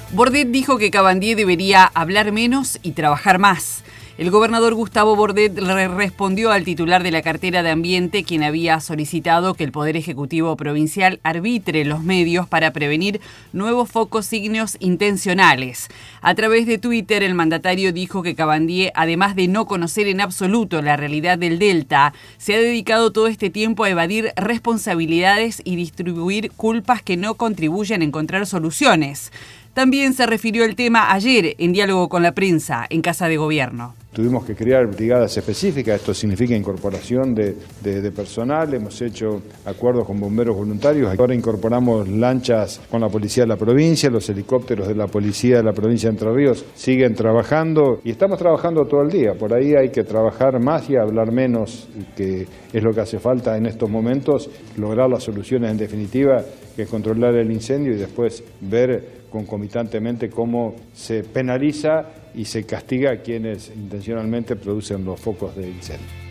Bordet dijo que Cabandier debería hablar menos y trabajar más. El gobernador Gustavo Bordet respondió al titular de la cartera de Ambiente, quien había solicitado que el Poder Ejecutivo Provincial arbitre los medios para prevenir nuevos focos ígneos intencionales. A través de Twitter, el mandatario dijo que Cabandier, además de no conocer en absoluto la realidad del Delta, se ha dedicado todo este tiempo a evadir responsabilidades y distribuir culpas que no contribuyen a encontrar soluciones. También se refirió al tema ayer en diálogo con la prensa en Casa de Gobierno. Tuvimos que crear brigadas específicas, esto significa incorporación de personal, hemos hecho acuerdos con bomberos voluntarios, ahora incorporamos lanchas con la policía de la provincia, los helicópteros de la policía de la provincia de Entre Ríos siguen trabajando y estamos trabajando todo el día, por ahí hay que trabajar más y hablar menos, que es lo que hace falta en estos momentos, lograr las soluciones en definitiva, que es controlar el incendio y después ver concomitantemente cómo se penaliza y se castiga a quienes intencionalmente producen los focos de incendio.